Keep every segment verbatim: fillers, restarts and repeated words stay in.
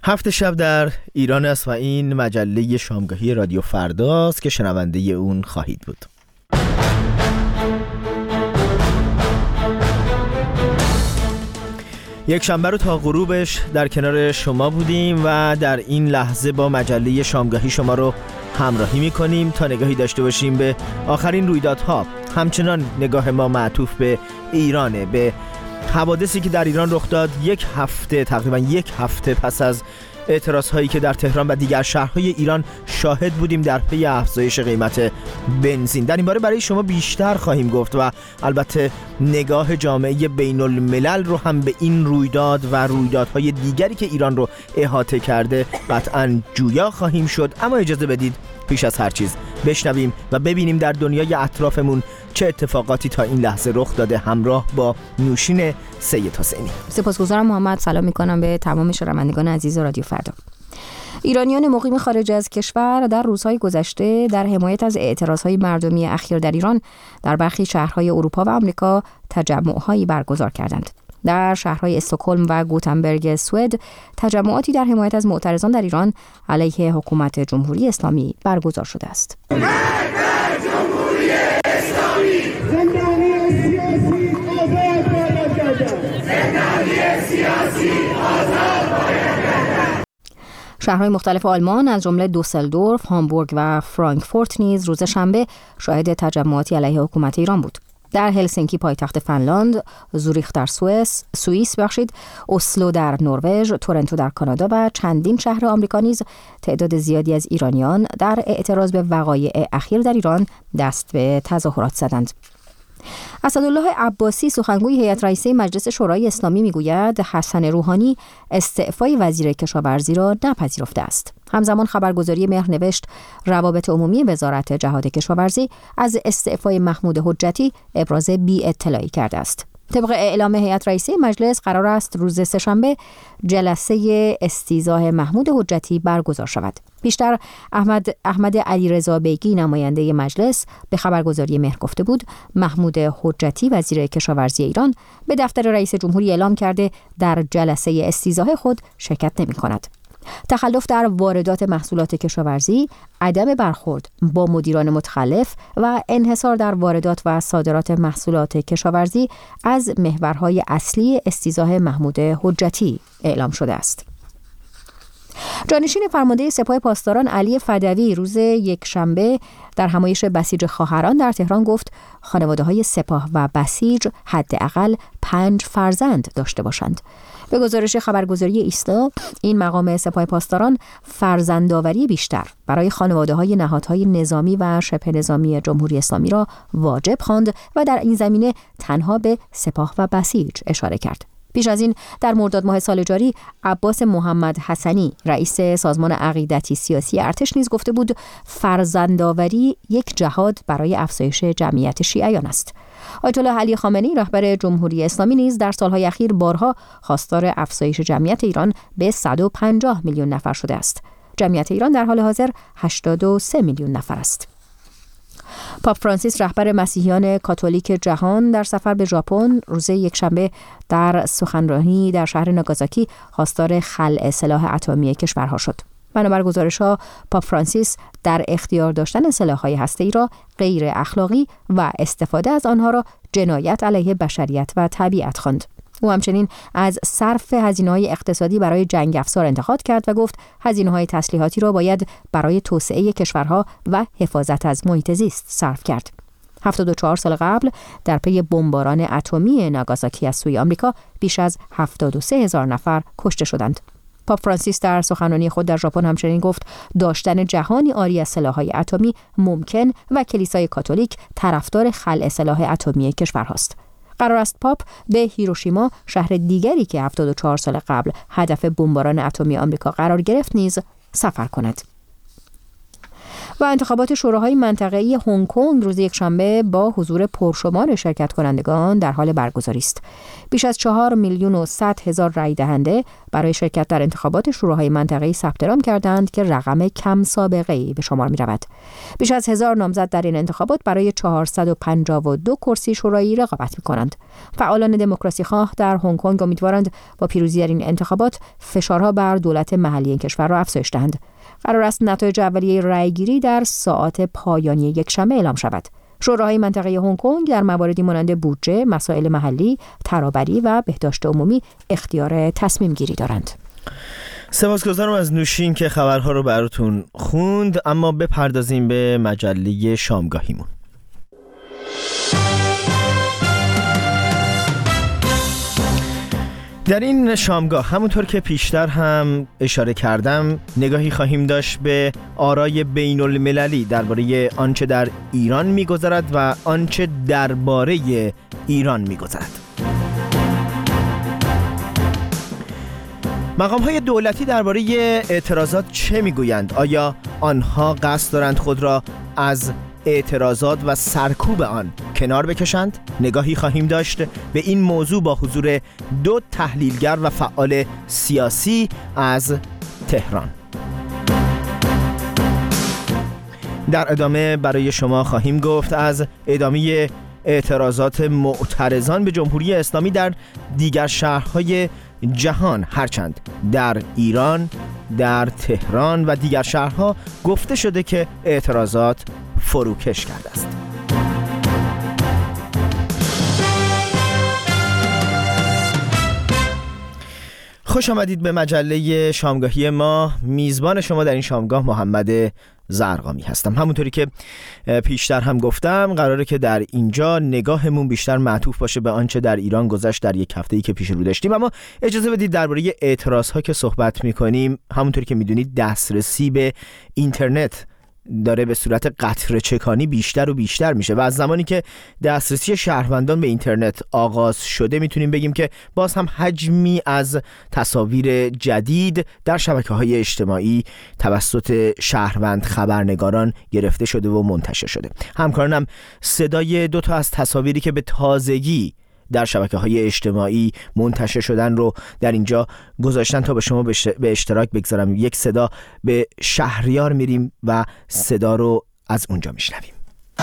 هفت شب در ایران است و این مجله شامگاهی رادیو فرداست که شنونده اون خواهید بود. یک شنبه رو تا غروبش در کنار شما بودیم و در این لحظه با مجله شامگاهی شما رو همراهی می‌کنیم تا نگاهی داشته باشیم به آخرین رویدادها. همچنان نگاه ما معطوف به ایرانه، به حوادثی که در ایران رخ داد یک هفته تقریبا یک هفته پس از اعتراضهایی که در تهران و دیگر شهرهای ایران شاهد بودیم در پی افزایش قیمت بنزین. در این باره برای شما بیشتر خواهیم گفت و البته نگاه جامعه بین الملل رو هم به این رویداد و رویدادهای دیگری که ایران رو احاطه کرده قطعاً جویا خواهیم شد. اما اجازه بدید پیش از هر چیز بشنویم و ببینیم در دنیای اطرافمون چه اتفاقاتی تا این لحظه رخ داده، همراه با نوشین سید حسینی. سپاسگزارم محمد. سلام میکنم به تمام شنوندگان عزیز رادیو فردا. ایرانیان مقیم خارج از کشور در روزهای گذشته در حمایت از اعتراضهای مردمی اخیر در ایران در برخی شهرهای اروپا و آمریکا تجمع‌هایی برگزار کردند. در شهرهای استکهلم و گوتنبرگ سوئد تجمعاتی در حمایت از معترضان در ایران علیه حکومت جمهوری اسلامی برگزار شده است. شهرهای مختلف آلمان از جمله دوسلدورف، هامبورگ و فرانکفورت نیز روز شنبه شاهد تجمعاتی علیه حکومت ایران بود. در هلسینکی پایتخت فنلاند، زوریخ در سوئیس، سوئیس بخشید، اسلو در نروژ، تورنتو در کانادا و چندین شهر آمریکا نیز تعداد زیادی از ایرانیان در اعتراض به وقایع اخیر در ایران دست به تظاهرات زدند. اسدالله عباسی سخنگوی هیئت رئیسه مجلس شورای اسلامی میگوید حسن روحانی استعفای وزیر کشاورزی را نپذیرفته است. همزمان خبرگزاری مهر نوشت روابط عمومی وزارت جهاد کشاورزی از استعفای محمود حجتی ابراز بی اطلاعی کرده است. طبق اعلام هیئت رئیسه مجلس قرار است روز سه‌شنبه جلسه استیضاح محمود حجتی برگزار شود. بیشتر احمد احمد علیرضا بیگی نماینده مجلس به خبرگزاری مهر گفته بود محمود حجتی وزیر کشاورزی ایران به دفتر رئیس جمهوری اعلام کرده در جلسه استیضاح خود شرکت نمی‌کند. تخلف در واردات محصولات کشاورزی، عدم برخورد با مدیران متخلف و انحصار در واردات و صادرات محصولات کشاورزی از محورهای اصلی استیضاح محمود حجتی اعلام شده است. جانشین فرمانده سپاه پاسداران علی فدوی روز یک شنبه در همایش بسیج خواهران در تهران گفت خانواده‌های سپاه و بسیج حداقل پنج فرزند داشته باشند. به گزارش خبرگزاری ایستا این مقام سپاه پاسداران فرزندآوری بیشتر برای خانواده‌های نهادهای نظامی و شبه نظامی جمهوری اسلامی را واجب خواند و در این زمینه تنها به سپاه و بسیج اشاره کرد. پیش از این در مرداد ماه سال جاری عباس محمد حسنی رئیس سازمان عقیدتی سیاسی ارتش نیز گفته بود فرزندآوری یک جهاد برای افزایش جمعیت شیعیان است. آیت الله علی خامنه‌ای رهبر جمهوری اسلامی نیز در سالهای اخیر بارها خواستار افزایش جمعیت ایران به صد و پنجاه میلیون نفر شده است. جمعیت ایران در حال حاضر هشتاد و سه میلیون نفر است. پاپ فرانسیس رهبر مسیحیان کاتولیک جهان در سفر به ژاپن روز یکشنبه در سخنرانی در شهر ناگازاکی خواستار خلع سلاح اتمی کشورها شد. بنابر گزارش‌ها پاپ فرانسیس در اختیار داشتن سلاح‌های هسته‌ای را غیر اخلاقی و استفاده از آنها را جنایت علیه بشریت و طبیعت خواند. او همچنین از صرف هزینه‌های اقتصادی برای جنگ افزار انتقاد کرد و گفت هزینه‌های تسلیحاتی را باید برای توسعه کشورها و حفاظت از محیط زیست صرف کرد. هفتاد و چهار سال قبل در پی بمباران اتمی ناگازاکی از سوی آمریکا بیش از هفتاد و سه هزار نفر کشته شدند. پاپ فرانسیس در سخنرانی خود در ژاپن همچنین گفت داشتن جهانی عاری از سلاح‌های اتمی ممکن و کلیسای کاتولیک طرفدار خلع سلاح اتمی کشورهاست. قرار است پاپ به هیروشیما، شهر دیگری که هفتاد و چهار سال قبل هدف بمباران اتمی آمریکا قرار گرفت، نیز سفر کند. و انتخابات شوراهای منطقه‌ای هنگ کنگ روز یکشنبه با حضور پرشمار شرکت کنندگان در حال برگزاری است. بیش از چهار میلیون و صد هزار رای دهنده برای شرکت در انتخابات شوراهای منطقه‌ای ثبت نام کردند که رقم کم سابقه‌ای به شمار می‌رود. بیش از هزار نامزد در این انتخابات برای چهارصد و پنجاه و دو کرسی شورایی رقابت می‌کنند. فعالان دموکراسی خواه در هنگ کنگ امیدوارند با پیروزی در این انتخابات فشارها بر دولت محلی این کشور را افزایش دهند. قرار است نتایج اولیه رأیگیری در ساعات پایانی یکشنبه اعلام شود. شوراهای منطقه هنگ کنگ در مواردی مانند بودجه، مسائل محلی، ترابری و بهداشت عمومی اختیار تصمیم گیری دارند. سپاسگزارم از نوشین که خبرها رو براتون خوند، اما بپردازیم به مجله شامگاهیمون. در این شامگاه همونطور که پیشتر هم اشاره کردم نگاهی خواهیم داشت به آرای بین المللی درباره آنچه در ایران می‌گذرد و آنچه درباره ایران می‌گذرد. مقام‌های دولتی درباره اعتراضات چه می‌گویند؟ آیا آنها قصد دارند خود را از اعتراضات و سرکوب آن کنار بکشند؟ نگاهی خواهیم داشت به این موضوع با حضور دو تحلیلگر و فعال سیاسی از تهران. در ادامه برای شما خواهیم گفت از ادامه اعتراضات معترضان به جمهوری اسلامی در دیگر شهرهای جهان، هرچند در ایران، در تهران و دیگر شهرها گفته شده که اعتراضات فروکش کرده است. خوش آمدید به مجله شامگاهی ما. میزبان شما در این شامگاه محمد زرقامی هستم. همونطوری که پیشتر هم گفتم قراره که در اینجا نگاهمون بیشتر معطوف باشه به آنچه در ایران گذشت در یک هفته‌ای که پیش رو داشتیم، اما اجازه بدید درباره اعتراض‌ها که صحبت می‌کنیم، همونطوری که می‌دونید دسترسی به اینترنت داره به صورت قطره چکانی بیشتر و بیشتر میشه و از زمانی که دسترسی شهروندان به اینترنت آغاز شده میتونیم بگیم که باز هم حجمی از تصاویر جدید در شبکه‌های اجتماعی توسط شهروند خبرنگاران گرفته شده و منتشر شده. همکارانم صدای دو تا از تصاویری که به تازگی در شبکه‌های اجتماعی منتشر شدن رو در اینجا گذاشتن تا به شما به اشتراک بگذارم. یک صدا به شهریار میریم و صدا رو از اونجا میشنویم.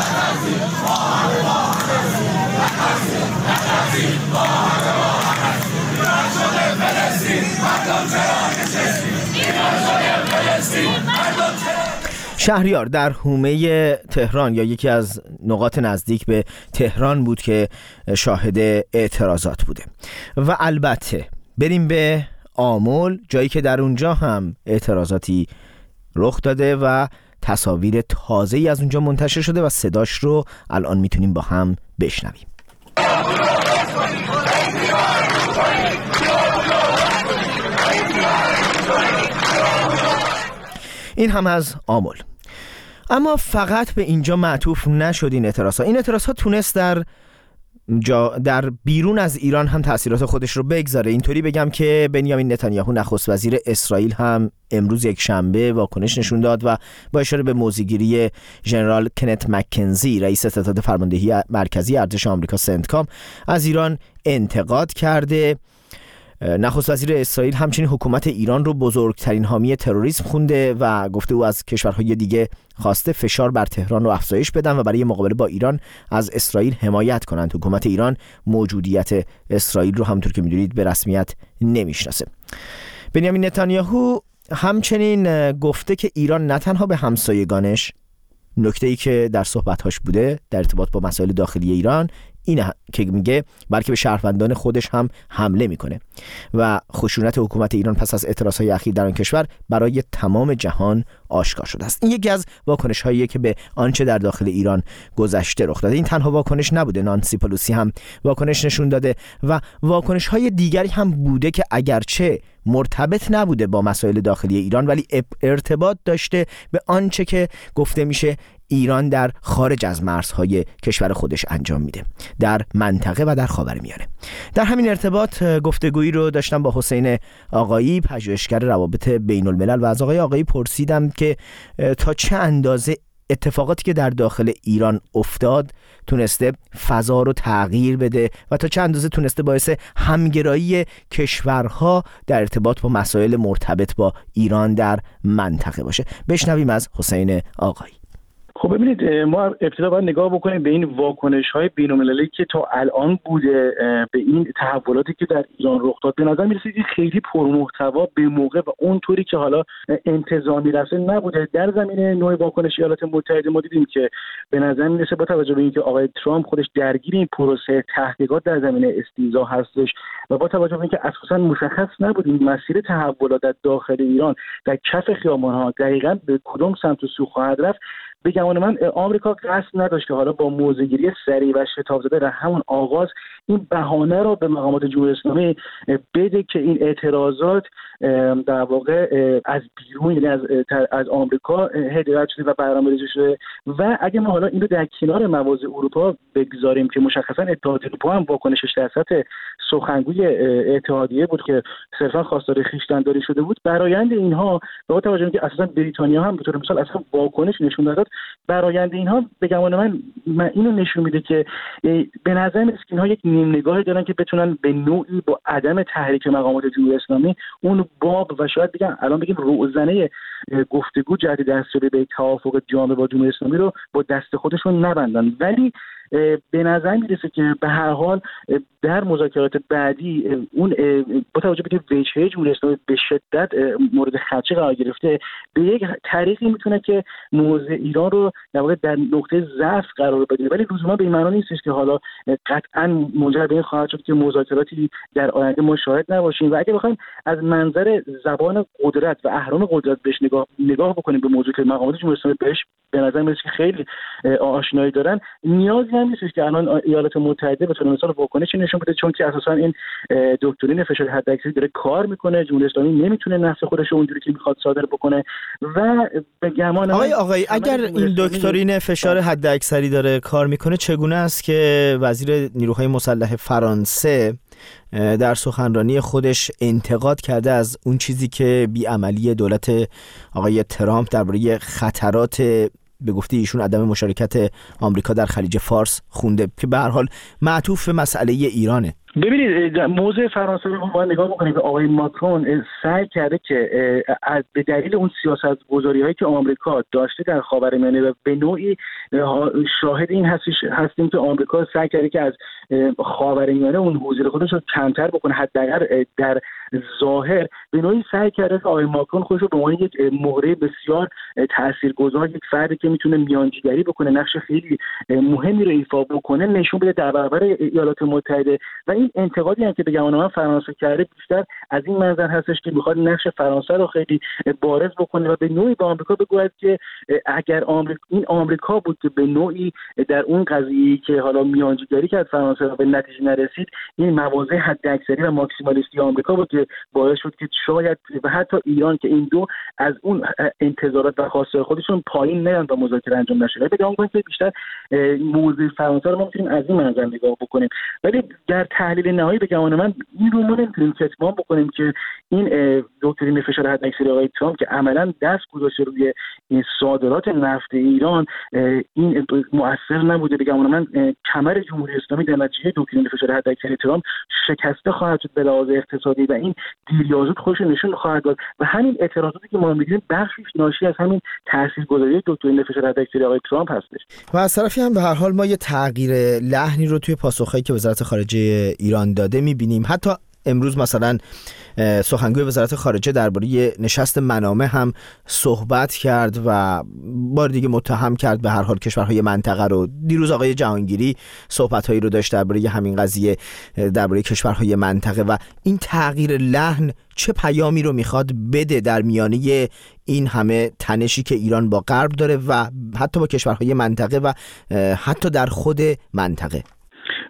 شهریار در حومه تهران یا یکی از نقاط نزدیک به تهران بود که شاهد اعتراضات بوده و البته بریم به آمل، جایی که در اونجا هم اعتراضاتی رخ داده و تصاویر تازه‌ای از اونجا منتشر شده و صداش رو الان میتونیم با هم بشنویم. این هم از آمل. اما فقط به اینجا معطوف نشد این اعتراضات. این اعتراضات تونست در جا در بیرون از ایران هم تأثیرات خودش رو بگذاره. اینطوری بگم که بنیامین نتانیاهو نخست وزیر اسرائیل هم امروز یک شنبه واکنش نشون داد و با اشاره به موضع‌گیری ژنرال کنت مکنزی رئیس ستاد فرماندهی مرکزی ارتش آمریکا سنتکام از ایران انتقاد کرده. نخست وزیر اسرائیل همچنین حکومت ایران رو بزرگترین حامی تروریسم خونده و گفته او از کشورهای دیگه خواسته فشار بر تهران رو افزایش بدن و برای مقابله با ایران از اسرائیل حمایت کنند. حکومت ایران موجودیت اسرائیل رو همونطور که میدونید به رسمیت نمیشناسه. بنیامین نتانیاهو همچنین گفته که ایران نه تنها به همسایگانش، نکته‌ای که در صحبت‌هاش بوده در ارتباط با مسائل داخلی ایران اینه که میگه بلکه به شهروندان خودش هم حمله میکنه و خشونت حکومت ایران پس از اعتراضهای اخیر در آن کشور برای تمام جهان آشکار شده است. این یکی از واکنش‌هایی که به آنچه در داخل ایران گذشته رخ داده. این تنها واکنش نبوده، نانسی پلوسی هم واکنش نشون داده و واکنش‌های دیگری هم بوده که اگرچه مرتبط نبوده با مسائل داخلی ایران، ولی ارتباط داشته به آنچه که گفته میشه ایران در خارج از مرزهای کشور خودش انجام میده در منطقه و در خاورمیانه. در همین ارتباط گفتگویی رو داشتم با حسین آقایی، پژوهشگر روابط بین الملل، و از آقای آقایی پرسیدم که تا چه اندازه اتفاقاتی که در داخل ایران افتاد تونسته فضا رو تغییر بده و تا چه اندازه تونسته باعث همگرایی کشورها در ارتباط با مسائل مرتبط با ایران در منطقه باشه. بشنویم از حسین آقایی. خب ببینید، ما ابتدا باید نگاه بکنیم به این واکنش‌های بین‌المللی که تا الان بوده به این تحولاتی که در ایران رخ داد. به نظر می‌رسید که خیلی پرمحتوا به موقع و اونطوری که حالا انتظار می‌رسه نبوده. در زمینه نوع واکنش ایالات متحده ما دیدیم که به نظر می‌رسه با توجه به اینکه آقای ترامپ خودش درگیر این پروسه تحقیقات در زمینه استیضاح هستش و با توجه به اینکه اساساً مشخص نبود این مسیر تحولات در داخل ایران در کف خیابان‌ها دقیقاً به کدوم سمت و سو خواهد رفت، به گمان من آمریکا قصد نداشت که حالا با موضع‌گیری سریع و شتاب زده در همون آغاز این بهانه را به مقامات جمهوری اسلامی بده که این اعتراضات در واقع از بیرون، یعنی از از آمریکا هدایت شده و برنامه‌ریزی شده و اگه ما حالا این رو در کنار مواضع اروپا بگذاریم که مشخصا اتحادیه اروپا هم واکنشش در سطح سخنگوی اتحادیه بود که صرفا خواستار خویشتن‌داری شده بود، برآیند اینها با توجه به اینکه اساسا بریتانیا هم به طور مثال اصلا واکنش نشون داد، برآیند اینها به گمان من, من اینو نشون میده که به نظر میاد که اینها یک نیم نگاهی دارن که بتونن به نوعی با عدم تحریک مقامات جمهوری اسلامی اون باب و شاید بگم الان بگیم روزنه گفتگو جهت دستیابی به توافق جامع با جمهوری اسلامی رو با دست خودشون نبندن. ولی به نظر میرسه که به هر حال در مذاکرات بعدی اون با توجه به اینکه وجهه جمهوری اسلامی به شدت مورد خدشه قرار گرفته، به یک طریقی میتونه که موضع ایران رو در واقع در نقطه ضعف قرار بده، ولی لزوما به این معنا نیستش که حالا قطعا منجر به این خواهد شد که مذاکراتی در آینده ما شاهد نباشیم. و اگه بخوایم از منظر زبان قدرت و اهرم قدرت بهش نگاه نگاه بکنیم به موضوع که مقامات جمهوری اسلامی بهش به نظر میاد که خیلی آشنایی دارن، نیازی هم نیست که الان ایالات متحده به طور مثال واکنشی نشون بده، چون که اساسا این دکترین فشار حداکثری داره کار میکنه، جمهوری اسلامی نمیتونه نفس خودش رو اونجوری که میخواد صادر بکنه. و به گمان آقای آقای اگر این دکترین فشار حداکثری داره کار میکنه، چگونه است که وزیر نیروهای مسلح فرانسه در سخنرانی خودش انتقاد کرده از اون چیزی که بیعملی دولت آقای ترامپ درباره خطرات به گفته ایشون عدم مشارکت آمریکا در خلیج فارس خونده که به هر حال معطوف به مسئله ایرانه؟ ببینید، موضوع فرانسه رو باید نگاه بکنید که آقای ماکرون سعی کرده که از به دلیل اون سیاست‌گذاری‌هایی که آمریکا داشته در خاورمیانه و به نوعی شاهد این هستیم که آمریکا سعی کرده که از خاورمیانه اون حضور خودش رو کمتر بکنه، حداقل در ظاهر به نوعی سعی کرده که آقای ماکرون خودش رو به عنوان یک مهره بسیار تاثیرگذار، یک فردی که میتونه میانجیگری بکنه، نقش خیلی مهمی رو ایفا بکنه، نشون بده در برابر ایالات متحده. و این انتقادی هم که به گمان من فرانسه کرده بیشتر از این منظر هستش که میخواد نقش فرانسه رو خیلی بارز بکنه و به نوعی به آمریکا بگوید که اگر آمریکا این آمریکا بود که به نوعی در اون قضیه‌ای که حالا میانجیگری کرد فرانسه و به نتیجه نرسید، این مواضع حداکثری و ماکسیمالیستی آمریکا بود که باعث شد که شاید و حتی ایران که این دو از اون انتظارات و خواستهای خودشون پایین نیان و مذاکره انجام نشه. به گمان که بیشتر موضوع فرانسه رو ما میتونیم از این منظر نگاه بکنیم. ولی در تحلیل نهایی به گمان من این رو ما نمیتونیم کتمان بکنیم که این دکترین فشار حداکثری آقای ترامپ که عملاً دست گذاشته روی این صادرات نفت ایران این مؤثر نبوده. به گمان من کمر جمهوری اسلامی در نتیجه دکترین فشار حداکثری ترامپ شکسته خواهد شد به لحاظ اقتصادی و این دیر یا زود خودش نشون خواهد داد و همین اعتراضاتی که ما می‌بینیم بخشش ناشی از همین تاثیرگذاری دکترین فشار حداکثری آقای ترامپ هستش. و از طرفی هم به هر حال ما یه تغییر لحنی رو توی پاسخی که وزارت خارجه ایران داده می‌بینیم. حتی امروز مثلا سخنگوی وزارت خارجه درباره نشست منامه هم صحبت کرد و بار دیگه متهم کرد به هر حال کشورهای منطقه رو. دیروز آقای جهانگیری صحبت‌هایی رو داشت درباره همین قضیه، درباره کشورهای منطقه. و این تغییر لحن چه پیامی رو میخواد بده در میانه این همه تنشی که ایران با غرب داره و حتی با کشورهای منطقه و حتی در خود منطقه؟ ببینید،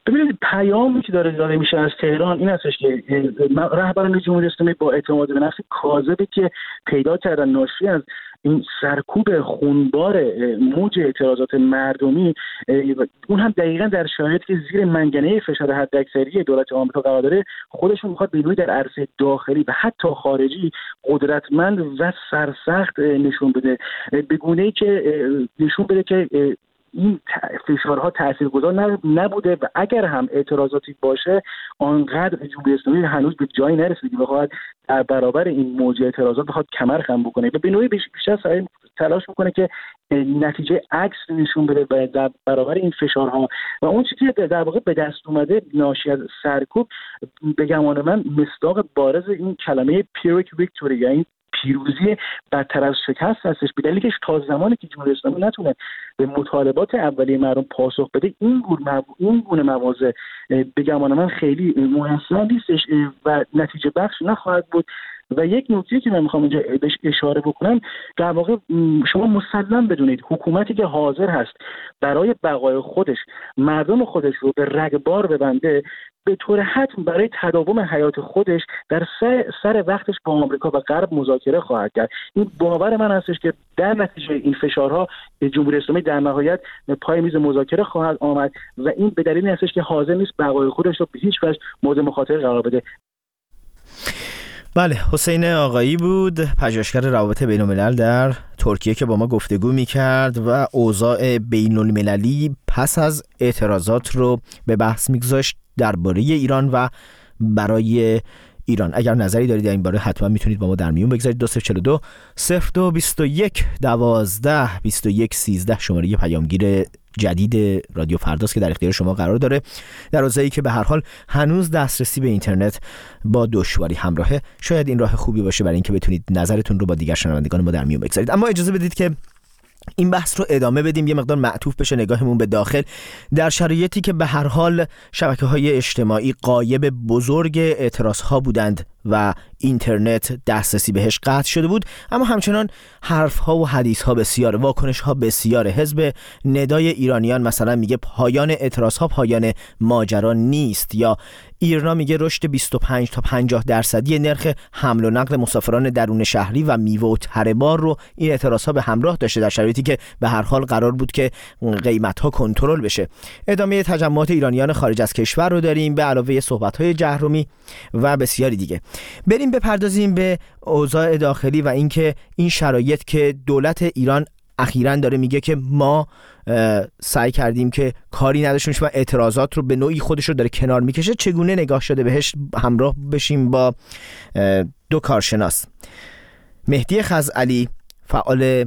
پیامی که داره داده میشه از تهران این هستش که رهبران جمهوری اسلامی با اعتماد به نفس کاذبی که پیدا کردن ناشی از این سرکوب خونبار موج اعتراضات مردمی، اون هم دقیقاً در شرایطی که زیر منگنه فشار حداکثری دولت آمریکا قرار داره، خودشون میخواد به نوعی در عرصه داخلی و حتی خارجی قدرتمند و سرسخت نشون بده، به گونه‌ای که نشون بده که این فشارها تاثیرگذار نبوده و اگر هم اعتراضاتی باشه آنقدر جمهوری اسلامی هنوز به جایی نرسیده که بخواد در برابر این موج اعتراضات بخواد کمر خم بکنه و به نوعی بیشتر سعی تلاش میکنه که نتیجه عکس نشون بده و در برابر این فشارها و اون چیزی که در واقع به دست اومده ناشی از سرکوب به گمان من مصداق بارز این کلمه پیرویک ویکتوری، یعنی پیروزی بدتر از شکست هستش، به دلیلی که تا زمانی که جمهوری اسلامی نتونه به مطالبات اولیه مردم پاسخ بده این گونه مو... این گونه مواضع به گمان من خیلی موثر نیستش و نتیجه بخش نخواهد بود. و یک نکته که من میخوام اینجا بهش اشاره بکنم، در واقع شما مسلم بدونید حکومتی که حاضر هست برای بقای خودش مردم خودش رو به رگبار ببنده، به طور حتم برای تداوم حیات خودش در سر, سر وقتش با آمریکا و غرب مذاکره خواهد کرد. این باور من هستش که در نتیجه این فشارها جمهوری اسلامی در نهایت پای میز مذاکره خواهد آمد و این به دلیل هستش که حاضر نیست بقای خودش رو به هیچ وجه مورد مخاطره قرار بده. بله، حسین آقایی بود، پژوهشگر روابط بین الملل در ترکیه که با ما گفتگو می‌کرد و اوضاع بین المللی پس از اعتراضات رو به بحث می‌گذاشت درباره ایران و برای ایران. اگر نظری دارید در این باره حتما میتونید با ما در میون بگذارید. دو صفر چهل و دو صفر دو بیست و یک دوازده بیست و یک سیزده شماره پیامگیر جدید رادیو فرداست که در اختیار شما قرار داره. در روزایی که به هر حال هنوز دسترسی به اینترنت با دشواری همراهه، شاید این راه خوبی باشه برای اینکه بتونید نظرتون رو با دیگر شنوندگان ما در میون بگذارید. اما اجازه بدید که این بحث رو ادامه بدیم، یه مقدار معطوف بشه نگاهمون به داخل، در شرایطی که به هر حال شبکه‌های اجتماعی غایب بزرگ اعتراض‌ها بودند و اینترنت دسترسی بهش قطع شده بود، اما همچنان حرف‌ها و حدیث‌ها بسیار، واکنش‌ها بسیار. حزب ندای ایرانیان مثلا میگه پایان اعتراض‌ها پایان ماجرا نیست، یا ایرنا میگه رشد بیست و پنج تا پنجاه درصدی نرخ حمل و نقل مسافران درون شهری و میوه و تره بار رو این اعتراض‌ها به همراه داشته، در شرایطی که به هر حال قرار بود که قیمت‌ها کنترل بشه. ادامه تجمعات ایرانیان خارج از کشور رو داریم به علاوه صحبت‌های جهرومی و بسیاری دیگه. بریم بپردازیم به اوضاع داخلی و اینکه این شرایط که دولت ایران اخیراً داره میگه که ما سعی کردیم که کاری نداشتیم و اعتراضات رو به نوعی خودش رو داره کنار میکشه، چگونه نگاه شده بهش؟ همراه بشیم با دو کارشناس. مهدی خزعلی، فعال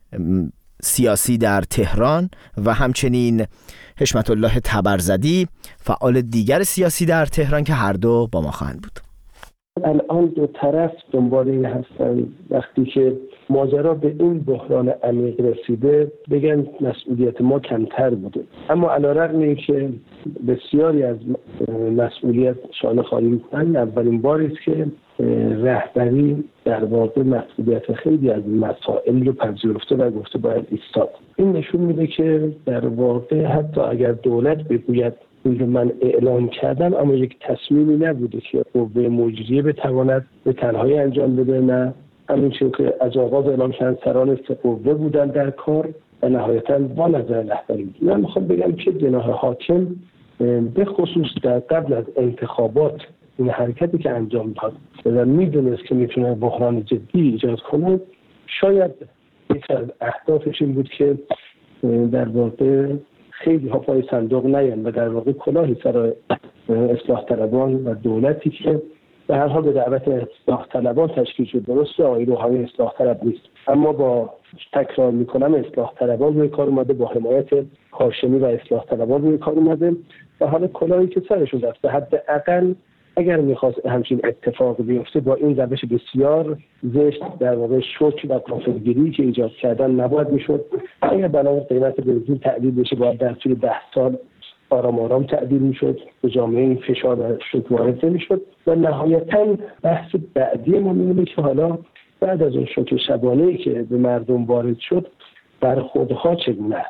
سیاسی در تهران، و همچنین حشمت الله تبرزدی، فعال دیگر سیاسی در تهران که هر دو با ما خواهند بود. الان دو طرف دنبال این هستن وقتی که ماجرا به این بحران عمیق رسیده بگن مسئولیت ما کمتر بوده، اما علیرغم اینکه بسیاری از مسئولیت شانه خالی میکنن، اولین باری است که رهبری در واقع مسئولیت خیلی از مسائل رو پذیرفته و گفته باید ایستاد. این نشون میده که در واقع حتی اگر دولت بگوید این رو من اعلام کردم، اما یک تصمیمی نبوده که قوه مجریه بتواند به تنهایی انجام بده، نه همینچون که از آغاز اعلام کردن سران سه قوه بودن در کار و نهایتاً با نظر رهبری. من میخوام بگم که جناح حاکم به خصوص در قبل از انتخابات این حرکتی که انجام داد و میدونست که میتونه بحران جدی ایجاد کنه، شاید یک از اهدافش این بود که در واقع خیلی ها پای صندوق نیان و در واقع کلاهی سر اصلاح طلبان و دولتی که به هر حال به دعوت اصلاح طلبان تشکیل شد. درسته آقای روحانی اصلاح طلب نیست، اما با تکرار میکنم اصلاح طلبان روی کار اومده، با حمایت هاشمی و اصلاح طلبان روی کار اومده و حالا کلاهی که سرشون رفته. حداقل اگر میخواست همچین اتفاق بیفته با این روش بسیار زشت در واقع شوک و غافلگیری که ایجاد کردن نباید میشد. اگر بنابر قیمت بنزین تعدیل بشه باید در طول ده سال آرام آرام تعدیل میشد، به جامعه این فشار و شوک وارد نمیشد. و نهایتا بحث بعدی ما میمونه که حالا بعد از اون شوک شبانه‌ای که به مردم وارد شد برخوردها چگونه است.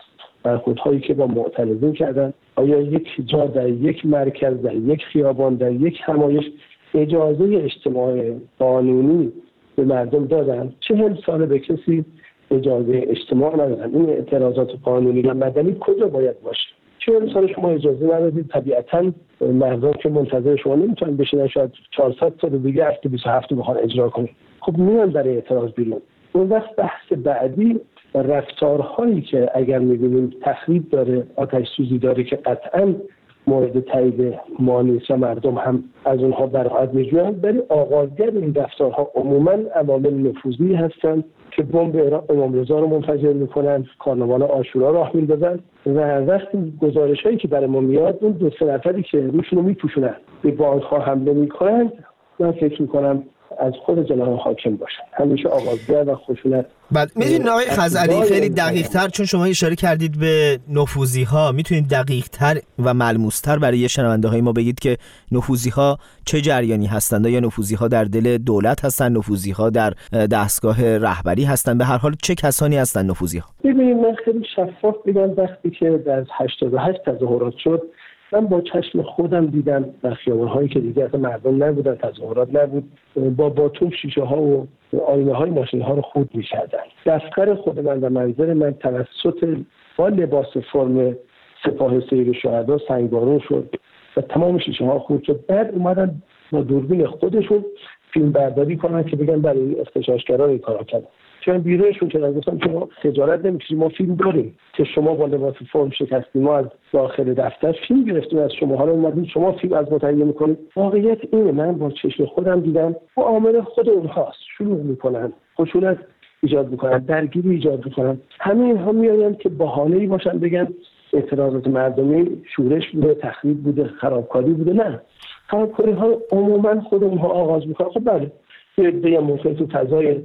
برخوردهایی که با معترضین کردن، آیا یک جا در یک مرکز، در یک خیابان، در یک همایش اجازه اجتماع قانونی به مردم دادن؟ چهل سال به کسی اجازه اجتماع ندادن. این اعتراضات قانونی و مدنی کجا باید باشه؟ چهل سال شما اجازه ندادید. طبیعتاً مردم که منتظر شما نمیتونن بشینن، شاید چهارصد سال دیگه اکت بیست و هفت رو بخوان اجرا کنن. خب میان برای اعتراض بیرون. اون وقت بحث بعدی رفتارهایی که اگر می‌بینیم تخریب داره، آتش سوزی داره که قطعاً مورد تایید ما نیست و مردم هم از اونها براحت می‌جوین، ولی آغازگر این رفتارها عموماً عوامل نفوذی هستند که بمب امام رضا رو منفجر میکنن، کارناوال عاشورا راه میندازن و وقتی گزارش‌هایی که برای ما میاد اون دو سه نفری که روشون رو میپوشونن به بانک‌ها حمله میکنن، من فکر میکنم از خود جناب حاکم باشن. همیشه آغازگر و خشونت. بعد میدونید آقای خزعلی خیلی دقیق تر، چون شما اشاره کردید به نفوذی ها، میتونید دقیق تر و ملموس تر برای شنونده های ما بگید که نفوذی ها چه جریانی هستند؟ یا نفوذی ها در دل دولت هستند، نفوذی ها در دستگاه رهبری هستند؟ به هر حال چه کسانی هستند نفوذی ها؟ ببینید من خیلی شفاف بگم، وقتی که در هشتاد و هشت تظاهرات شد من با چشم خودم دیدم در خیابان‌هایی که دیگه اصلا مردم نبودن، تظاهرات نبود، با باتوم شیشه ها و آینه‌های ماشین ها رو خورد می‌کردن. دفتر خود من و منزل من توسط با لباس فرم سپاه سیر شهدا سنگبارون شد و تمام شیشه ها خورد شد. بعد اومدن با دوربین خودشون فیلم برداری کنن که بگن برای اغتشاشگران این کارا کردن. چون بیروشون که گفتم که ما خجالت نمی‌کشیم، ما فیلم داریم که شما با لباس فرم شکستیم، ما از داخل دفتر فیلم گرفتیم از شما، حالا اومدید شما فیلم از ما تهیه می‌کنید. واقعیت اینه، من با چشم خودم دیدم و عامل خود اونهاست، شروع می‌کنن خشونت ایجاد می‌کنن، درگیری ایجاد می‌کنن. همه اینها میآیند که بهانه‌ای باشن بگن اعتراضات مردمی شورش بوده، تخریب بوده، خرابکاری بوده. نه، خرابکاری‌ها عموماً خود اونها آغاز می‌کنن. خب بله، یه عده ممکن تو فضای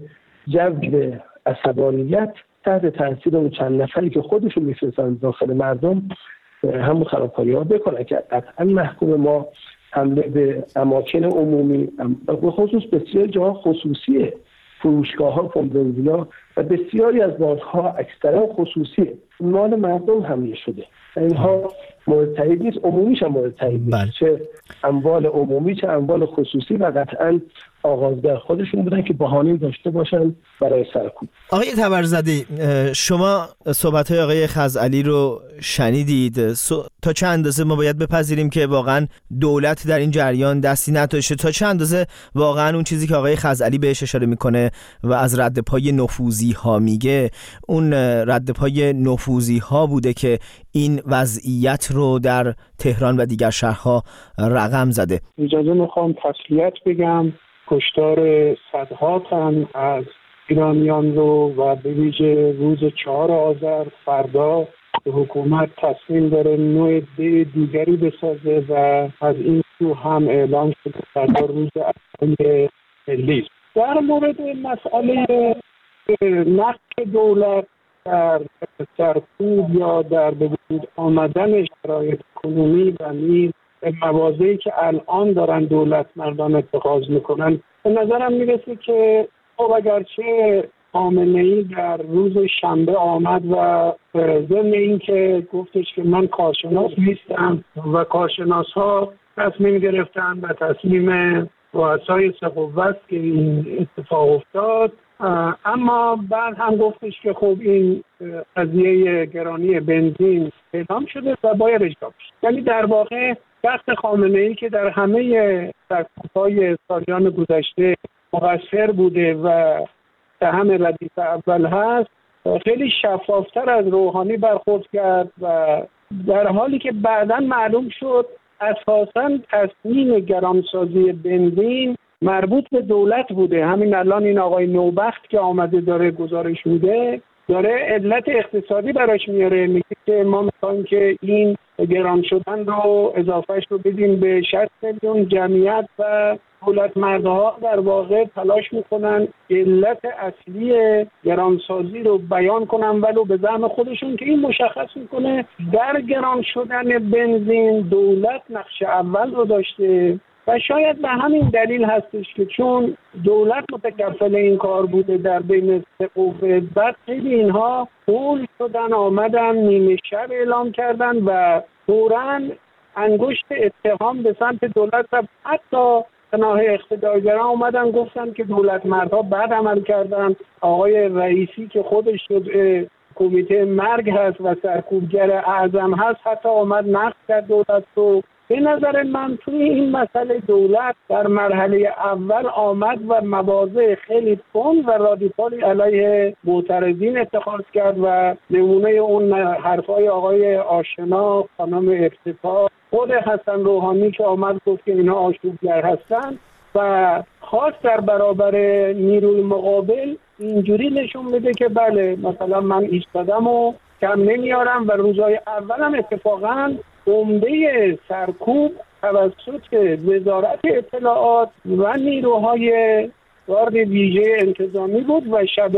جذب عصبانیت تحت تاثیر اون چند نفری که خودشون میفرستن داخل مردم همون خرابکاری ها بکنن که قطعا محکوم ما حمله به اماکن عمومی، به خصوص بسیار جاها خصوصیه، فروشگاه ها، پمپ‌بنزینا و بسیاری از بانک ها اکثرا خصوصیه، مال مردم حمله شده. اینها مورد تایید نیست، عمومیش هم مورد تایید نیست، چه اموال عمومی چه اموال خصوصی، و قطعا آغازگر خودشون بودن که بهانه‌ای داشته باشن برای سرکوب. آقای تبرزدی، شما صحبت‌های آقای خزعلی رو شنیدید. تا چه اندازه ما باید بپذیریم که واقعا دولت در این جریان دستی نداشته؟ تا چه اندازه واقعا اون چیزی که آقای خزعلی بهش اشاره میکنه و از رد پای نفوذی ها میگه، اون رد پای نفوذی ها بوده که این وضعیت رو در تهران و دیگر شهرها رقم زده؟ اجازه میخوام تسلیت بگم، کشتار صدها تن از ایرانیان رو و به ویژه روز چهار آذر فردا حکومت تصمیم داره نوع دی دیگری بسازه و از این سو هم اعلام شده فردا روز اصلی ملی. در مورد مسئله نقش دولت در سرکوب یا در به وجود آمدن شرایط کنونی و نیز مواضعی که الان دارن دولت مردان اتخاذ میکنن، به نظرم میرسه که خب اگرچه خامنه‌ای در روز شنبه آمد و ضمن این که گفتش که من کارشناس نیستم و کارشناس ها تصمیم گرفتن و تصمیم رؤسای سه قوه که این اتفاق افتاد، اما بعد هم گفتش که خب این قضیه گرانی بنزین اعلام شده و باید اجرا بشه. یعنی در واقع دست خامنه‌ای که در همه سرکوب‌های سالیان گذشته مقصر بوده و سهم ردیف اول هست، خیلی شفافتر از روحانی برخورد کرد و در حالی که بعداً معلوم شد اساساً تصمیم گرانسازی بنزین مربوط به دولت بوده. همین الان این آقای نوبخت که آمده داره گزارش میده، داره علت اقتصادی براش میاره، میگه که ما میخوایم که این گران شدن رو اضافهش رو بدیم به شصت میلیون جمعیت و دولت مردها در واقع تلاش میکنن علت اصلی گرانسازی رو بیان کنن ولو به زعم خودشون که این مشخص میکنه در گران شدن بنزین دولت نقش اول رو داشته و شاید به همین دلیل هستش که چون دولت متکفل این کار بوده در بین سه قوه، بعد خیلی اینها قول شدن، آمدن نیمه شب اعلام کردن و فوراً انگشت اتهام به سمت دولت و حتی پناه اقتدارگران اومدن گفتن که دولت مردها بد عمل کردن. آقای رئیسی که خودش کمیته مرگ هست و سرکوبگر اعظم هست حتی آمد نقد کرد دولت رو. به نظر من توی این مسئله دولت در مرحله اول آمد و مواضع خیلی تند و رادیکالی علیه معترضین اتخاذ کرد و نمونه اون حرفای آقای آشنا، خانم افتخار، خود حسن روحانی که آمد گفت که اینها آشوبگر هستن و خاص در برابر نیروی مقابل اینجوری نشون میده که بله مثلا من ایستادم و کم نمیارم و روزهای اولم اتفاقاً عمده سرکوب توسط وزارت اطلاعات و نیروهای گارد ویژه انتظامی بود و شب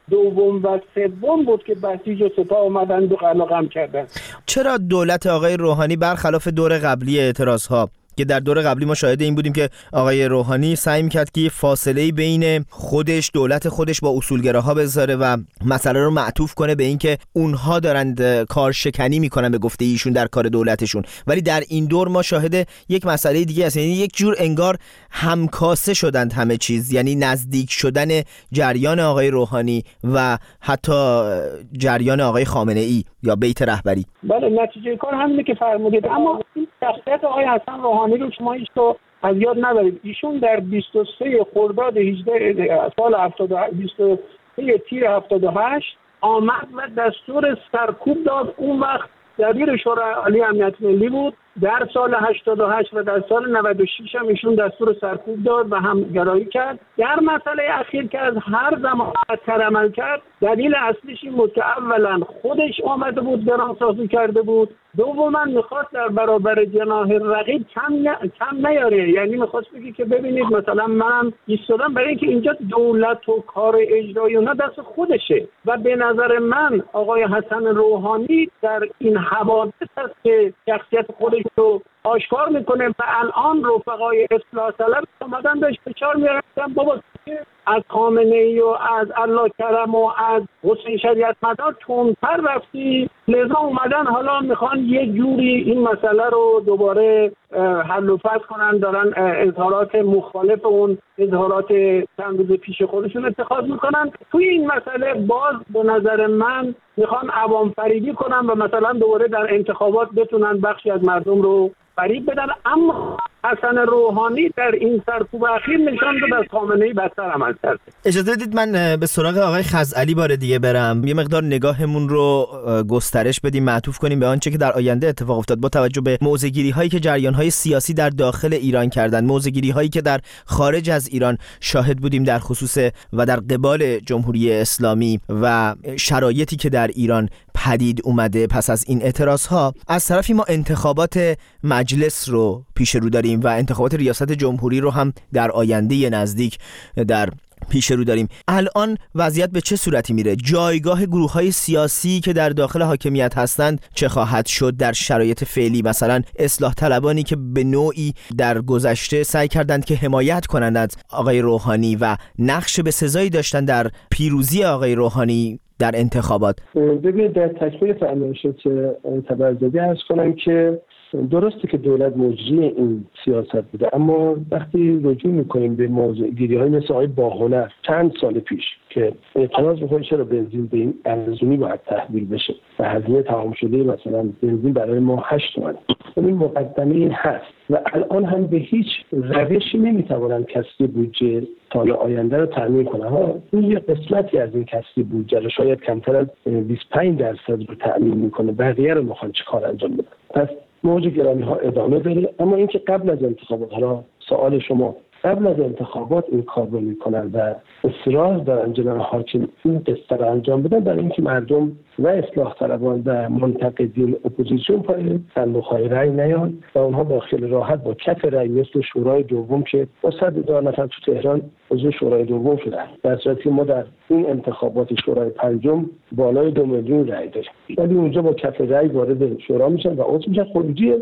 دوم و سوم بود که بسیج و سپاه اومدن و قلقم کردن. چرا دولت آقای روحانی برخلاف دور قبلی اعتراضها که در دور قبلی ما شاهد این بودیم که آقای روحانی سعی می‌کرد که فاصله بین خودش، دولت خودش با اصولگراها بذاره و مسئله رو معطوف کنه به اینکه اونها دارند کار شکنی میکنن به گفته ایشون در کار دولتشون، ولی در این دور ما شاهد یک مسئله دیگه است، یعنی یک جور انگار همکاسه شدند همه چیز، یعنی نزدیک شدن جریان آقای روحانی و حتی جریان آقای خامنه ای یا بیت رهبری. بله نتیجه کار همینه که فرمودید، اما این شخصیت آقای حسن روحانی رو شما هیچ تو از یاد نبرید. ایشون در بیست و سه خرداد هجده سال هفتاد و هشت بیست و سه تیر هفتاد و هشت آمد و دستور سرکوب داد. اون وقت دبیر شورای عالی امنیت ملی بود. در سال هشتاد و هشت و در سال نود و شش هم ایشون دستور سرکوب داد و هم گرایی کرد. در مسئله اخیر که از هر زمان بدتر عمل کرد، دلیل اصلیش این بود که اولا خودش آمده بود گرانسازی کرده بود، دوما میخواست در برابر جناح رقیب کم, ن... کم نیاره، یعنی میخواست بگی که ببینید مثلا منم ایستادم برای اینکه اینجا دولت و کار اجرایی اونا دست خودشه و به نظر من آقای حسن روحانی در این حوادث هست که شخصیت خودش رو آشکار میکنه و الان رفقای اصلاح طلب اومدن بهش فشار میارن بابا از خامنه ای و از الله کرم و از حسین شریعت مدار تندتر رفتی، لذا اومدن حالا میخوان یه جوری این مسئله رو دوباره حل و فصل کنن، دارن اظهارات مخالف اون اظهارات چند روز پیش خودشون اتخاذ میکنن. توی این مسئله باز به نظر من میخوان عوام فریبی کنن و مثلا دوباره در انتخابات بتونن بخشی از مردم رو فریب بدن. اما حسن روحانی در این سرکوب اخیر نشان داد از خامنه‌ای بدتر عمل کرده. اجازه بدید من به سراغ آقای خزعلی بار دیگه برم، یه مقدار نگاهمون رو گسترش بدیم، معطوف کنیم به آنچه که در آینده اتفاق افتاد با توجه به موضع‌گیری هایی که جریان‌های سیاسی در داخل ایران کردند، موضع‌گیری هایی که در خارج از ایران شاهد بودیم در خصوص و در قبال جمهوری اسلامی و شرایطی که در ایران پدید اومده پس از این اعتراض‌ها. از طرفی ما انتخابات مجلس رو پیش رو داریم و انتخابات ریاست جمهوری رو هم در آینده نزدیک در پیش رو داریم. الان وضعیت به چه صورتی میره؟ جایگاه گروه‌های سیاسی که در داخل حاکمیت هستند چه خواهد شد در شرایط فعلی؟ مثلا اصلاح طلبانی که به نوعی در گذشته سعی کردند که حمایت کنند از آقای روحانی و نقش به سزایی داشتن در پیروزی آقای روحانی در انتخابات. ببینید در تکمیل فرمایشات تبرزدی عرض کنم که درسته که دولت مجری این سیاست بوده، اما وقتی رجوع میکنیم به موضوعگیری های مثل آقای باهنر چند سال پیش که اعتراض میکنه چرا بنزین به این ارزونی باید تحویل بشه و هزینه تمام شده مثلا بنزین برای ما هشت تومن، این مقدمه این هست و الان هم به هیچ روشی نمیتوانن کسری بودجه سال آینده رو تامین کنن. ها این یه قسمتی از این کسری بودجه رو شاید کمتر از بیست و پنج درصد رو تامین میکنه، بقیه رو میخوان چیکار انجام بدن. پس موج گرامی ها ادامه داره، اما اینکه قبل از انتخابات، حالا سوال شما، قبل از انتخابات این کار رو میکنن و اصرار دارن جناب حاکم این قصه رو انجام بدن برای اینکه مردم و اصلاح طلبان و منتقدین اپوزیسیون پای صندوق‌های رأی نیان و اونها با خیلی راحت با کف رأی مثل شورای دوم که با صد هزار نفر تو تهران عضو شورای دوم شدن، در صورتی که ما در این انتخابات شورای پنجم بالای دو میلیون رأی داریم، ولی اونجا با کف رأی وارد شورا میشن و عضو میشن. خروجی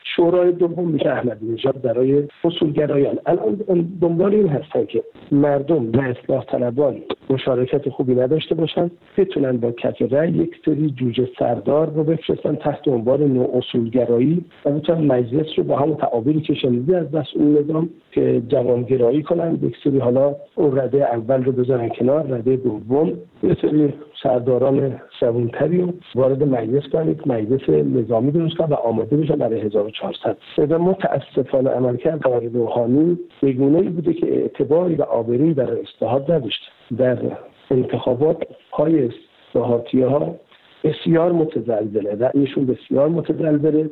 شورای دوم میشه احمدی نژاد برای اصولگرایان. الان دنبال این هستن که مردم و اصلاح طلبان مشارکت خوبی نداشته باشن، بتونن با کف رأی یک سری جوجه سردار رو بفرستن تحت عنوان نوع اصولگرایی و بتونن مجلس رو با همون تعابیری که شنیدی از مسئول نظام که جوانگرایی کنن، یک سری حالا اون رده اول رو بذارن کنار، رده دوم یک سری سرداران سوانتری رو وارد مجلس کنن، یک مجلس نظامی درست کنن و آماده بشن برای هزار و چهارصد. و متاسفانه عملکرد آقای روحانی بگونه‌ای بوده که اعتباری و آبرویی برای اصلاحات نداشته. در انتخابات های اصلاحاتیه ها بسیار متزلزله، رأیشون بسیار متزلزله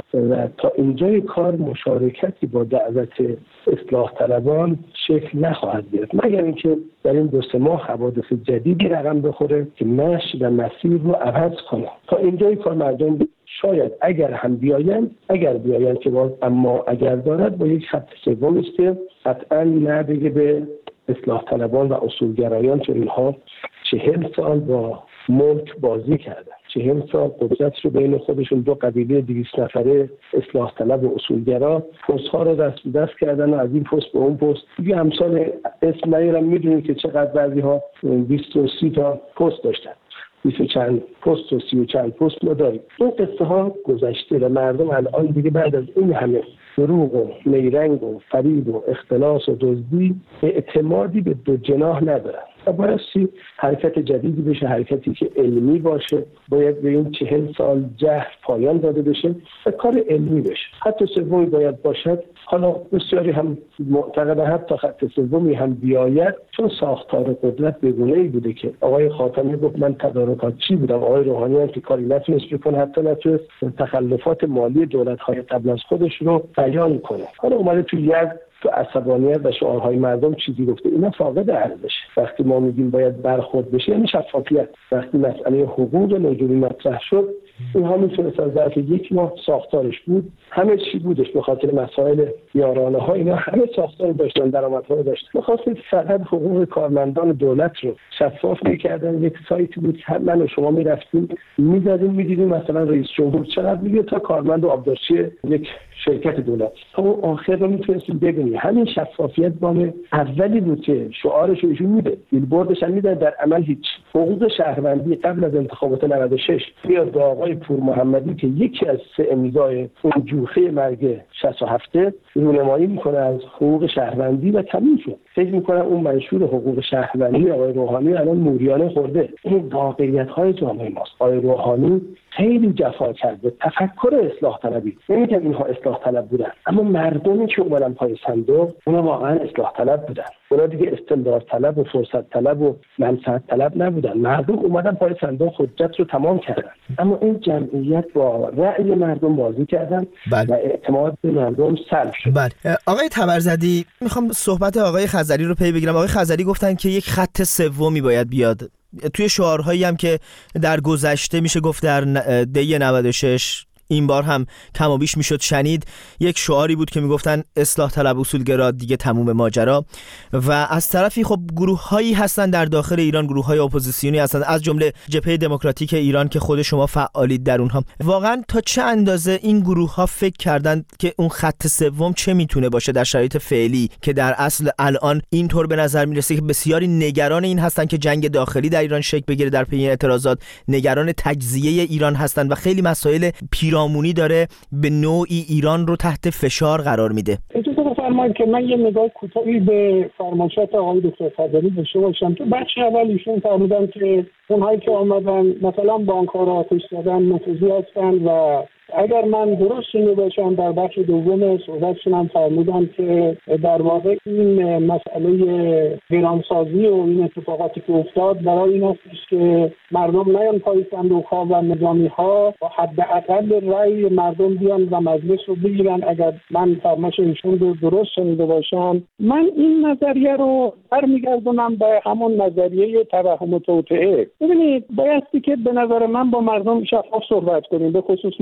و تا اینجای کار مشارکتی با دعوت اصلاح طلبان شکل نخواهد گرفت، مگر اینکه در این دو سه ماه حوادث جدیدی رقم بخوره که مشی و مسیر رو عوض کنه. تا اینجای کار مردم شاید اگر هم بیاین اگر بیاین که باز اما اگر دارد با یک خط سوم است که قطعا نه بگه به اصلاح طلبان و اصولگرایان که اینها چهل سال با ملک بازی کردن، چهل سال قدرت رو بین خودشون دو قبیله دویست نفره اصلاح طلب و اصولگرا پست ها رو دست به دست کردن و از این پست به اون پست دیگه امثال اسم نیارم، میدونید که چقدر بعضی ها بیست و سی تا پست داشتن، بیست و چند پست و سی و چند پست ما داریم. این قصه ها گذشته و مردم الان دیگه بعد از این همه دروغ و نیرنگ و فریب و اختلاس و دزدی اعتمادی به دو جناح ندارن و بایستی حرکت جدیدی بشه، حرکتی که علمی باشه. باید به این چهل سال جهل پایان داده بشه و کار علمی بشه. حتی سومی باید باشد، حالا بسیاری هم معتقدن حتی خط سومی هم بیاید، چون ساختار قدرت بگونه‌ای بوده که آقای خاتمی گفت من تدارکات چی بودم، آقای روحانی هم که کاری نتونست بکنه، حتی نتونست تخلفات مالی دولت‌های قبل از خودش رو بیان کنه. حالا اومده تو یزد تو عصبانیت و شعارهای مردم چیزی گفته. اینا فاقد ارزشه. وقتی ما میگیم باید برخورد بشه یعنی شفافیت. وقتی مسئله حقوق نجومی مطرح شد، اینها میتونست از ظرف یک ماه ساختارش بود، همه چی بودش، به خاطر مسائل یارانه ها اینا همه ساختار داشتن، درآمدها داشتن. می‌خواستید فقط حقوق کارمندان دولت رو شفاف می‌کردن. یک سایتی بود که من و شما می‌رفتیم می‌زدیم می‌دیدیم مثلا رئیس جمهور چقدر میگه تا کارمند و آبدارچی یک شرکت دولت. اما آخر رو میتونستیم ببینیم. همین شفافیت بام اولی بود که شعارش رو ایشون میده، بیلبوردش هم میده، در عمل هیچ. حقوق شهروندی قبل از انتخابات نود و شش بیاد با آقای پور محمدی که یکی از سه امضای اون جوخه مرگ شصت و هفت رونمایی میکنه از حقوق شهروندی و تموم شد. فکر میکنم اون منشور حقوق شهروندی آقای روحانی الان موریانه خورده. این واقعیت‌های جامعه ماست. آقای روحانی خیلی جفا کرده. تفکر اصلاح طلبی، نمیگم اینها اصلاح طلب بودن، اما مردمی که اومدن پای صندوق اونا واقعا اصلاح طلب بودن. اونا دیگه استمرار طلب و فرصت طلب و منفعت طلب نبودن. مردم اومدن پای صندوق حجت رو تمام کردن. اما این جمعیت با رأی مردم بازی کردن و اعتماد به مردم سلب شد. بله آقای تبرزدی، میخوام صحبت آقای خضری رو پی بگیرم. آقای خضری گفتن که یک خط سومی باید بیاد. توی شعارهایی هم که در گذشته میشه گفت در دی نود و شش این بار هم کم و بیش میشد شنید، یک شعاری بود که میگفتن اصلاح طلب اصولگرا دیگه تموم ماجرا. و از طرفی خب گروه هایی هستن در داخل ایران، گروه های اپوزیسیونی هستن، از جمله جبهه دموکراتیک ایران که خود شما فعالید در اونها. واقعا تا چه اندازه این گروه ها فکر کردن که اون خط سوم چه میتونه باشه در شرایط فعلی که در اصل الان اینطور به نظر میرسه که بسیاری نگران این هستن که جنگ داخلی در ایران شکل بگیره در پی اعتراضات، نگران تجزیه ایران هستن و خیلی مسائل پیرامونی داره به نوعی ایران رو تحت فشار قرار میده. اجازه بفرمایید که من یه نگاه کوتاهی به فرمایشات آقای دکتر خضری داشته باشم. تو بخش اول ایشون فرمودن که اونهایی که آمدن مثلا بانک‌ها رو آتش زدن نفوذی هستن و اگر من درست شنیده باشم در بخش دوم صحبتشون هم فرمودن که در واقع این مسئله ویرانسازی و این اتفاقاتی که افتاد برای این است که مردم نیان پای صندوق‌ها و نظامی‌ها با حداقل رأی مردم بیان و مجلس رو بگیرن. اگر من فرمایش ایشون رو درست شنیده باشم، من این نظریه رو برمیگردونم به همون نظریه توهم و توطئه. ببینید بایستی که به نظر من با مردم شفاف صحبت کنیم، به خصوص ما که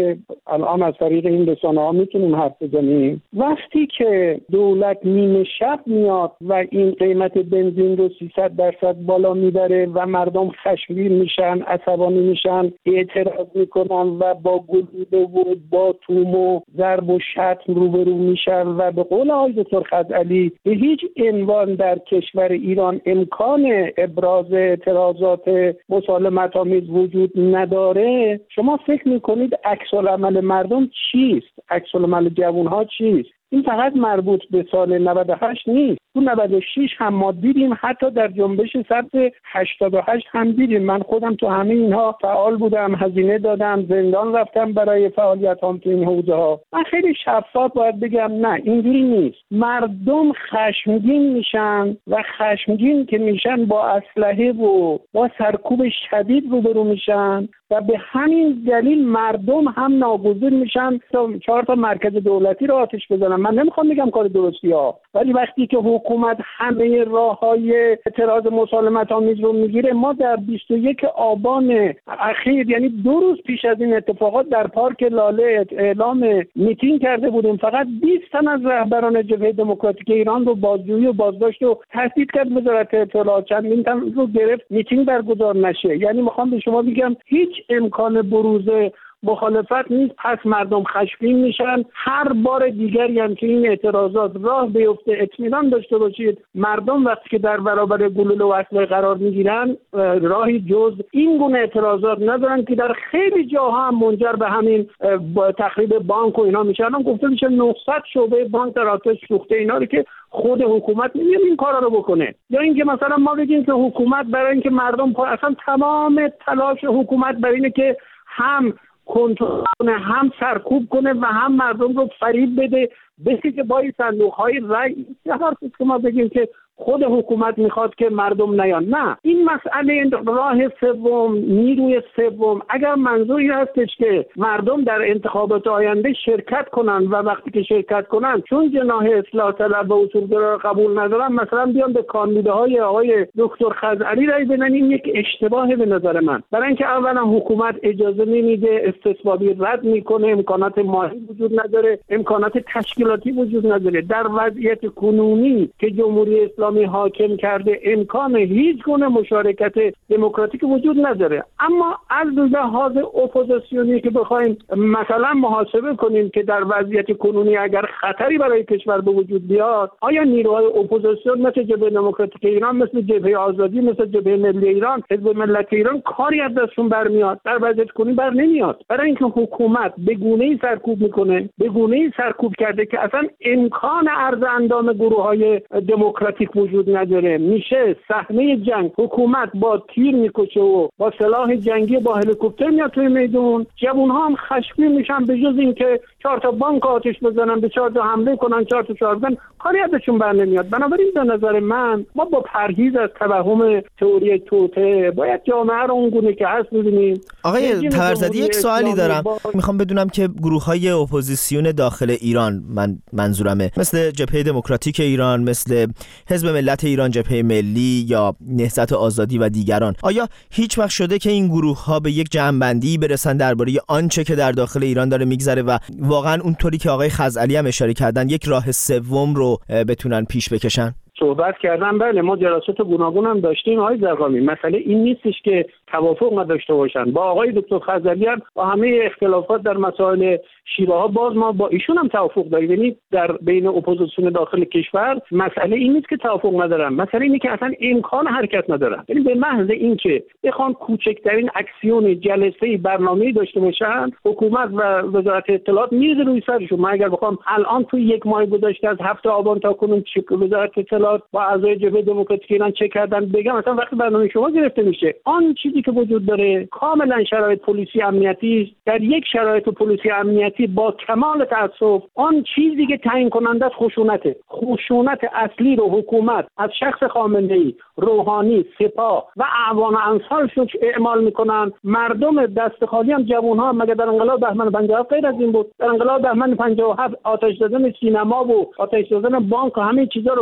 که الان از طریق این رسانه ها میتونیم حرف بزنیم، وقتی که دولت نیمه شب میاد و این قیمت بنزین رو سیصد درصد بالا میبره و مردم خشمگین میشن، عصبانی میشن، اعتراض میکنن و با گلوله و با توم و ضرب و شتم روبرو میشن و به قول آقای دکتر خزعلی به هیچ عنوان در کشور ایران امکان ابراز اعتراضات مسالمت آمیز وجود نداره، شما فکر میکنید عکس العمل مردم چیست؟ عکس العمل جوانها چیست؟ این فقط مربوط به سال نود و هشت نیست. تو نود و شش هم ما دیدیم، حتی در جنبش سبز هشتاد و هشت هم دیدیم. من خودم تو همه اینها فعال بودم، هزینه دادم، زندان رفتم برای فعالیت هم تو این حوزه ها. من خیلی شفاف باید بگم نه اینجوری نیست. مردم خشمگین میشن و خشمگین که میشن با اسلحه و با سرکوب شدید روبرو میشن و به همین دلیل مردم هم ناگزیر میشن تا چهار تا مرکز دولتی رو آتش بزنن. من نمیخوام بگم کار درستی ها، ولی وقتی که حکومت همه راههای اعتراض مسالمت آمیز رو میگیره، ما در بیست و یک آبان اخیر یعنی دو روز پیش از این اتفاقات در پارک لاله اعلام میتینگ کرده بودیم. فقط بیست تن از رهبران جبهه دموکراتیک ایران رو بازجویی و بازداشت و تهدید کرد وزارت اطلاعات، چندین تن رو گرفت میتینگ برگزار نشه. یعنی میخوام به شما بگم هیچ امکان بروز مخالفت نیست، پس مردم خشمگین میشن. هر بار دیگری هم که این اعتراضات راه بیفته اطمینان داشته باشید مردم وقتی که در برابر گلوله و اسلحه قرار میگیرن راهی جز این گونه اعتراضات ندارن که در خیلی جاها هم منجر به همین تخریب بانک و اینا میشن. الان گفته میشه نهصد شعبه بانک در آتش سوخته، اینا رو که خود حکومت نمیاد این کارا رو بکنه. یا اینکه مثلا ما بگیم که حکومت برای اینکه مردم پا... اصلا تمام تلاش حکومت برای اینه که هم کنترل کنه، هم سرکوب کنه و هم مردم رو فریب بده بسی که با این صندوق‌های رای چه حرفی که ما بگیم که خود حکومت میخواد که مردم نیان. نه، این مسئله راه سوم، نیروی سوم، اگر منظوری هستش که مردم در انتخابات آینده شرکت کنن و وقتی که شرکت کنن چون جناح اصلاح طلب و اصولگرا قبول ندارن مثلا بیان به کاندیداهای آقای دکتر خزعلی رای بدن، این یک اشتباهه به نظر من. برای اینکه اولا حکومت اجازه نمیده، استصوابی رد میکنه، امکانات مالی وجود نداره، امکانات تشکیلاتی وجود نداره. در وضعیت کنونی که جمهوری اسلامی حاکم کرده امکان هیچ گونه مشارکت دموکراتیک وجود نداره. اما از لحاظ اپوزیسیونی که بخوایم مثلا محاسبه کنیم که در وضعیت کنونی اگر خطری برای کشور به وجود بیاد، آیا نیروهای اپوزیسیون مثل جبهه دموکراتیک ایران، مثل جبهه آزادی، مثل جبهه ملی ایران، حزب ملت ایران کاری از دستشون برمیاد؟ در وضعیت کنونی بر نمیاد. برای اینکه حکومت به گونه‌ای سرکوب میکنه، به گونه‌ای سرکوب کرده که اصلا امکان عرض اندام گروه‌های دموکراتیک وجود نداره. میشه صحنه جنگ حکومت با تیر میکشه و با سلاح جنگی با هلیکوپتر میاد توی میدون، جوان‌ها هم خشمگین میشن، به جز اینکه چهار تا بانک آتش بزنن، به چهار تا حمله کنن، چهار تا چهار بزنن، کاری ازشون بر نمیاد. بنابراین به نظر من ما با پرهیز از توهم تئوری توطئه باید جامعه رو اونگونه که هست ببینیم. آقای طبرزدی یک سوالی دارم، با... میخوام بدونم که گروه‌های اپوزیسیون داخل ایران، من منظورمه، مثل جبهه دموکراتیک ایران، مثل حزب ملت ایران، جبهه ملی یا نهضت آزادی و دیگران، آیا هیچ وقت شده که این گروه‌ها به یک جمع‌بندی برسن درباره آنچه که در داخل ایران داره میگذره و واقعا اونطوری که آقای خزعلی هم اشاره کردن یک راه سوم رو بتونن پیش بکشن؟ صحبت کردم، بله ما جلسات گوناگون هم داشتیم آقای زرقامی. مسئله این نیستش که توافق نداشته باشن. با آقای دکتر خزعلی هم با همه اختلافات در مسائل شیوه ها باز ما با ایشون هم توافق داریم. یعنی در بین اپوزیسیون داخل کشور مسئله این نیست که توافق ندارن، مسئله اینه که اصلا امکان حرکت ندارن. یعنی به محض اینکه بخوان کوچکترین اکسیون، جلسه، برنامه‌ای داشته باشن، حکومت و وزارت اطلاعات میره روی سرشون. من اگر بخوام الان تو یک ماه گذشته از هفته آبان تا کنون وزارت اطلاعات با اعضای جبهه دموکراتیک ایران چه کردن بگم، مثلا وقتی برنامه شما گرفته میشه، آن چیزی که وجود داره کاملا شرایط پلیسی امنیتی، در یک شرایط پلیسی امنیتی با کمال تأسف آن چیزی که تعیین کننده است خشونته. خشونت اصلی رو حکومت از شخص خامنه‌ای، روحانی، سپاه و اعوان انصارشون اعمال میکنن. مردم دست خالی هم، جوان‌ها، مگه در انقلاب بهمن پنجاه و هفت غیر از این بود؟ در انقلاب بهمن پنجاه و هفت آتش زدن سینما و آتش زدن بانک و همه چیزا رو به دستور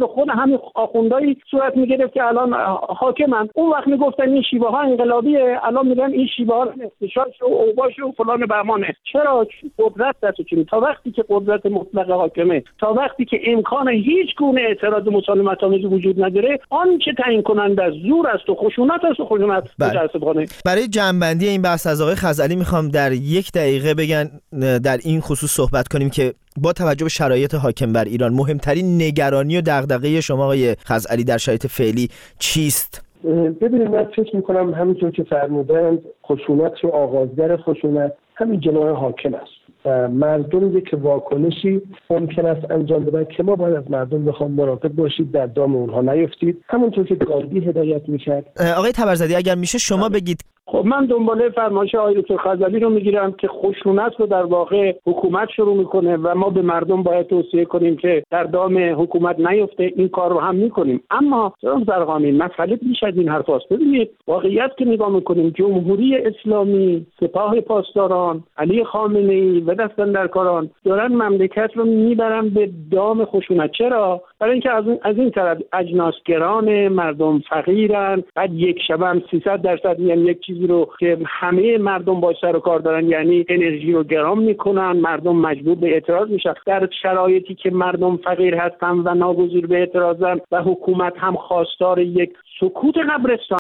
به خود همین آخوندایی صورت میگرفت که الان حاکمن. اون وقت میگفتن این شیوه ها انقلابیه، الان میگن این شیوه ها استشاش و اوباش و فلان بهمانه. چرا؟ قدرت دستشون. تا وقتی که قدرت مطلق حاکمه، تا وقتی که امکان هیچ گونه اعتراض مسالمت آمیزی وجود نداره، آنچه تعیین کننده از زور است و خشونت است و خشونت متأسفانه. برای جنبندی این بحث از آقای خزعلی میخوام در یک دقیقه بگن در این خصوص صحبت کنیم که با توجه به شرایط حاکم بر ایران مهمترین نگرانی و دغدغه شما آقای خزعلی در شرایط فعلی چیست؟ ببینید من فکر میکنم همونطور که فرمودند خشونت و آغازگر خشونت همین جناح حاکم است. مردم یک واکنشی ممکن است انجام بدن که ما باید از مردم بخوام مراقب باشید در دام اونها نیفتید، همونطور که گاندی هدایت میکرد. آقای تبرزدی اگر میشه شما بگید. خب من دنباله فرمایش آقای دکتر خزعلی رو میگیرم که خشونت رو در واقع حکومت شروع میکنه و ما به مردم باید توصیه کنیم که در دام حکومت نیفته. این کار رو هم میکنیم. اما جناب زرقامی مسئله بیش از این حرف هست. ببینید واقعیت که نگاه میکنیم، جمهوری اسلامی، سپاه پاسداران، علی خامنه‌ای و دستاندرکاران دارن مملکت رو میبرن به دام خشونت. چرا؟ برای اینکه از این از این طرف اجناسگران، مردم فقیرن، بعد یک شبه هم سیصد درصد میان یک چیزی رو که همه مردم باش سر و کار دارن، یعنی انرژی رو گران میکنن، مردم مجبور به اعتراض میشن. در شرایطی که مردم فقیر هستن و ناگزیر به اعتراضن و حکومت هم خواستار یک سکوت قبرستان